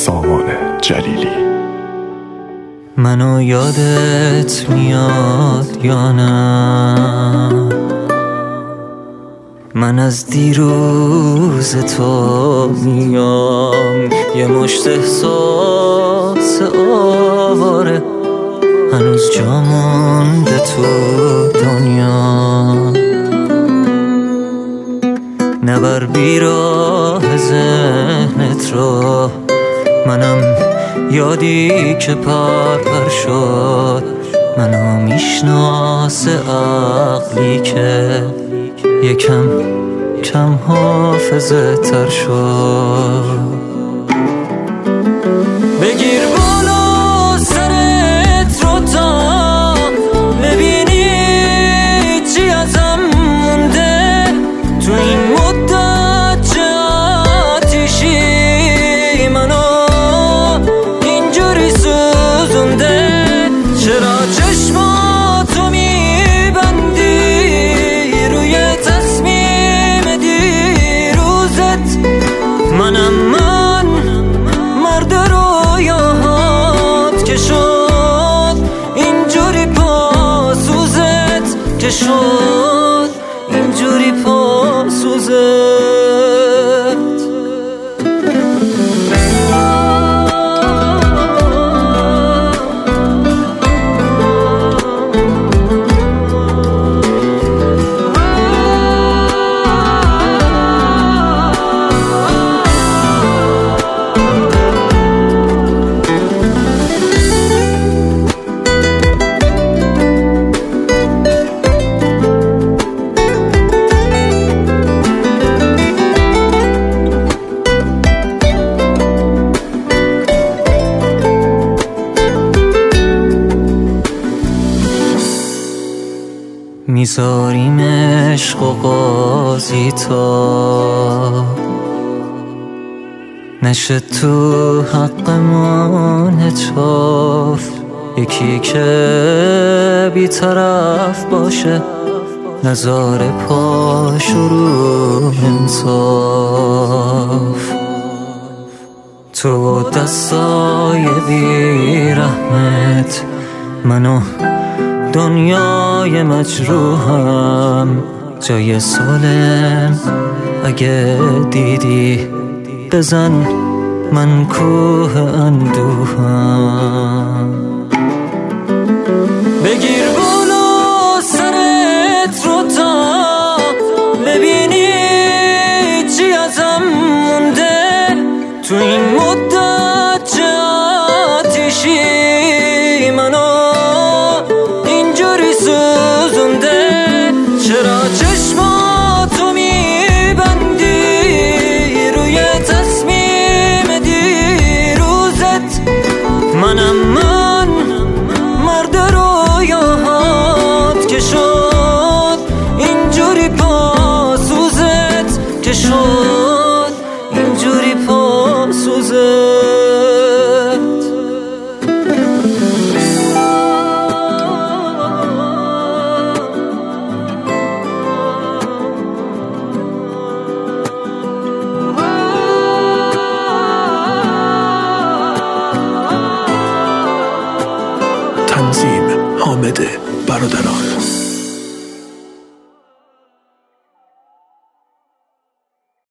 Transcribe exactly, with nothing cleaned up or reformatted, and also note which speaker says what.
Speaker 1: سامان جلیلی.
Speaker 2: منو یادت میاد یا نه؟ من از دیروز تو میام، یه مشت احساس آواره هنوز جا مونده تو دنیا. نبر بیراه ذهنت رو، منم یادی که پر پر شد. منو میشناسه عقلی که یکم کم حافظه تر شد. بگیر بالا سرت رو تا ببینی چی ازم مونده تو این مدت چه آتیشی منو اینجوری سوزونده. چرا چشماتو میبندی روی تصمیم دیروزت؟ منم من مرد رویاهات که شد اینجوری پاسوزت، که شد اینجوری پاسوزت. میذاریم عشق و قاضی تا نشه تو حقمون هچاف. یکی که بی‌طرف باشه نذاره پاش رو انصاف. تو دستای بی‌رحمت منو دنیای مجروحم جای سالم اگه دیدی بزن من کوه اندوهم. بگیر بالا سرت رو تا ببینی چی ازم مونده تو این مدت چه آتیشی منو سوزونده. چرا چشماتو میبندی روی تصمیم دیروزت؟ منم من مرد رویاهات که شد اینجوری پاسوزت، که شد اینجوری پاسوزت.
Speaker 1: تنظیم حامد برادران.